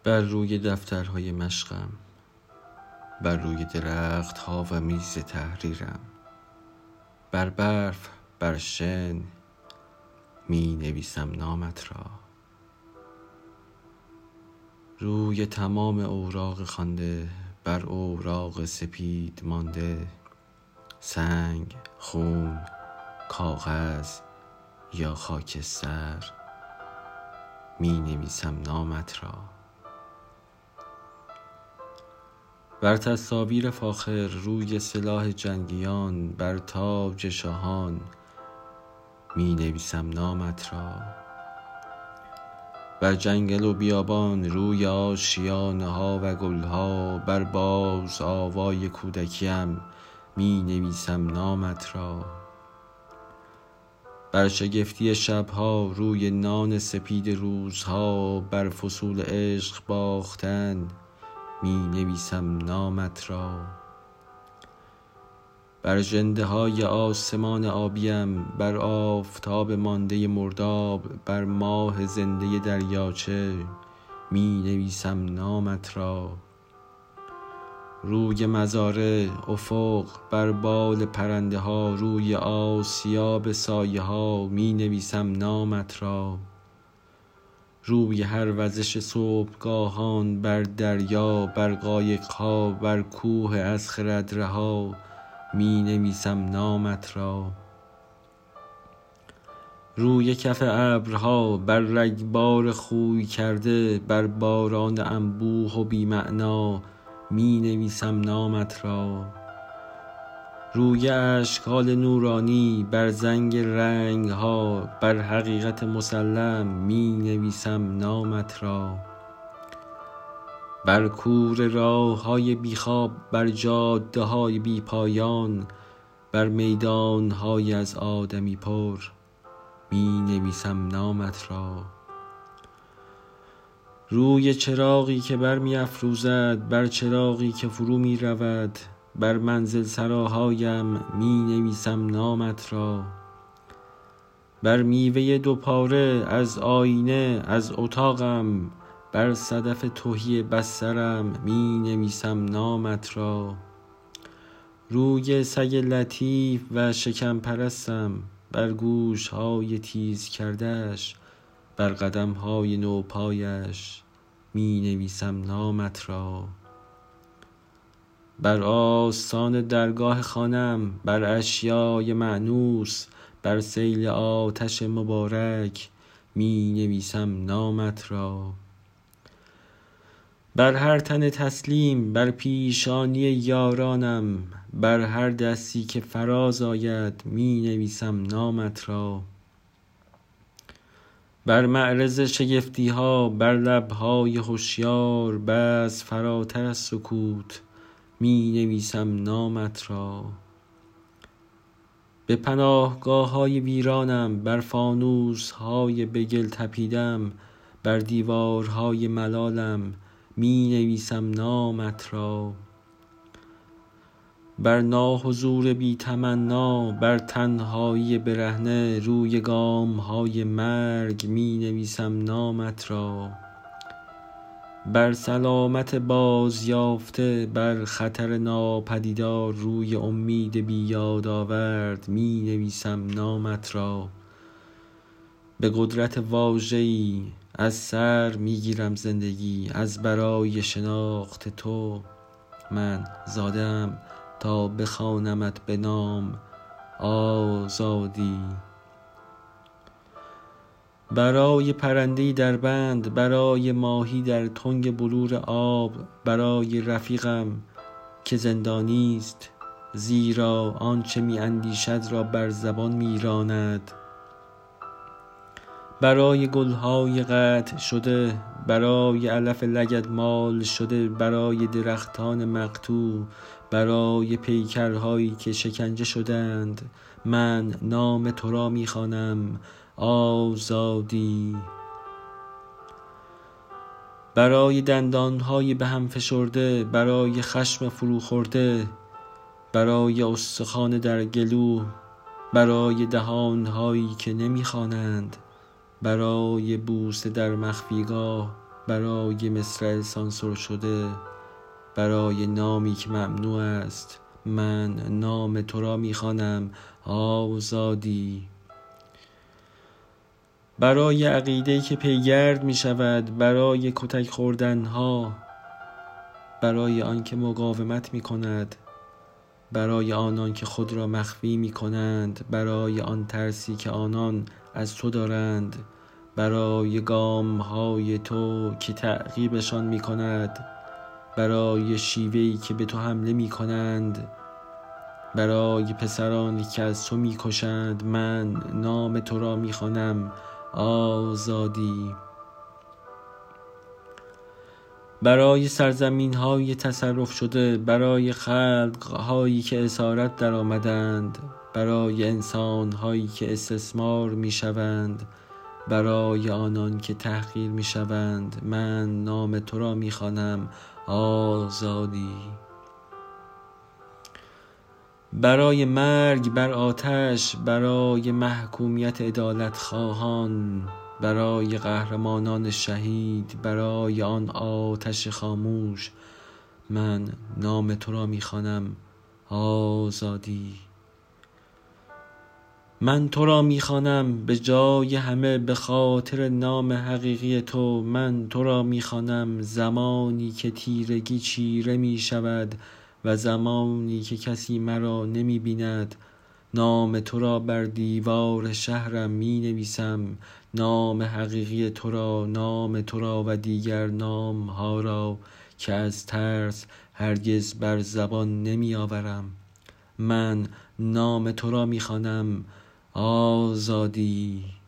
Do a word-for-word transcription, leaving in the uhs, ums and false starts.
بر روی دفترهای مشقم، بر روی درختها و میز تحریرم، بر برف، بر شن می نویسم نامت را. روی تمام اوراق خوانده، بر اوراق سپید مانده، سنگ، خون، کاغذ یا خاکستر می نویسم نامت را. بر تصاویر فاخر روی سلاح جنگیان، بر تاج شاهان می نویسم نامت را. بر جنگل و بیابان روی آشیانه ها و گل ها، بر باز آوای کودکیم می نویسم نامت را. بر شگفتی شبها روی نان سپید روزها، بر فصول عشق باختن می نویسم نامت را. بر ژنده های آسمان آبیم، بر آفتاب مانده مرداب، بر ماه زنده دریاچه می نویسم نامت را. روی مزارع، افق، بر بال پرنده ها، روی آسیاب سایه ها می نویسم نامت را. روی هر وزش صبحگاهان، بر دریا، بر قایق ها، بر کوه از خردرها می نویسم نامت را. روی کف ابرها، بر رگبار خوی کرده، بر باران انبوه و بی معنا می نویسم نامت را. روی اشکال نورانی، بر زنگ رنگ ها، بر حقیقت مسلم می نویسم نامت را. بر کور راه های بیخواب، بر جاده های بی پایان، بر میدان های از آدمی پر می نویسم نامت را. روی چراغی که بر می افروزد، بر چراغی که فرو می رود، بر منزل سراهایم می نویسم نامت را. بر میوه دوپاره از آینه از اتاقم، بر صدف تهی بسترم می نویسم نامت را. روی سگ لطیف و شکم پرستم، بر گوش های تیز کردش، بر قدم های نوپایش می نویسم نامت را. بر آستان درگاه خانم، بر اشیای مأنوس، بر سیل آتش مبارک می نویسم نامت را. بر هر تن تسلیم، بر پیشانی یارانم، بر هر دستی که فراز آید می نویسم نامت را. بر معرض شگفتی ها، بر لبهای هوشیار، بس فراتر از سکوت می نویسم نامت را. به پناهگاه های ویرانم، بر فانوس های به گل تپیدم، بر دیوارهای ملالم می نویسم نامت را. بر ناحضور بی تمنا، بر تنهایی برهنه، روی گام های مرگ می نویسم نامت را. بر سلامت بازیافته، بر خطر ناپدیدار، روی امید بی یاد آورد می نویسم نامت را. به قدرت واژه‌ای از سر می گیرم زندگی، از برای شناخت تو من زاده‌ام تا بخوانمت به نام آزادی. برای پرنده‌ای در بند، برای ماهی در تنگ بلور آب، برای رفیقم که زندانی است، زیرا آنچه می اندیشد را بر زبان می راند. برای گلهای قطع شده، برای علف لگدمال شده، برای درختان مقطوع، برای پیکرهایی که شکنجه شدند، من نام تو را می خوانم آزادی. برای دندانهای به هم فشرده، برای خشم فرو خورده، برای استخوان در گلو، برای دهانهایی که نمی خوانند، برای بوسه در مخفیگاه برای مصرع سانسور شده، برای نامی که ممنوع است، من نام تو را میخوانم آزادی. برای عقیده‌ای که پیگرد می شود، برای کتک خوردنها، برای آن که مقاومت می کند، برای آنان که خود را مخفی می کنند، برای آن ترسی که آنان از تو دارند، برای گام های تو که تعقیبشان می کند، برای شیوهی که به تو حمله می کنند، برای پسرانی که از تو می کشند، من نام تو را می خوانم آزادی. برای سرزمین های تصرف شده، برای خلق هایی که اسارت در آمدند، برای انسان هایی که استثمار می شوند، برای آنان که تحقیر می شوند، من نام تو را می خوانم آزادی. برای مرگ بر آتش، برای محکومیت عدالت خواهان، برای قهرمانان شهید، برای آن آتش خاموش، من نام تو را میخوانم آزادی. من تو را میخوانم به جای همه، به خاطر نام حقیقی تو. من تو را میخوانم زمانی که تیرگی چیره میشود و زمانی که کسی مرا نمی بیند. نام تو را بر دیوار شهرم می نویسم، نام حقیقی تو را، نام تو را و دیگر نام ها را که از ترس هرگز بر زبان نمی آورم. من نام تو را می خوانم آزادی.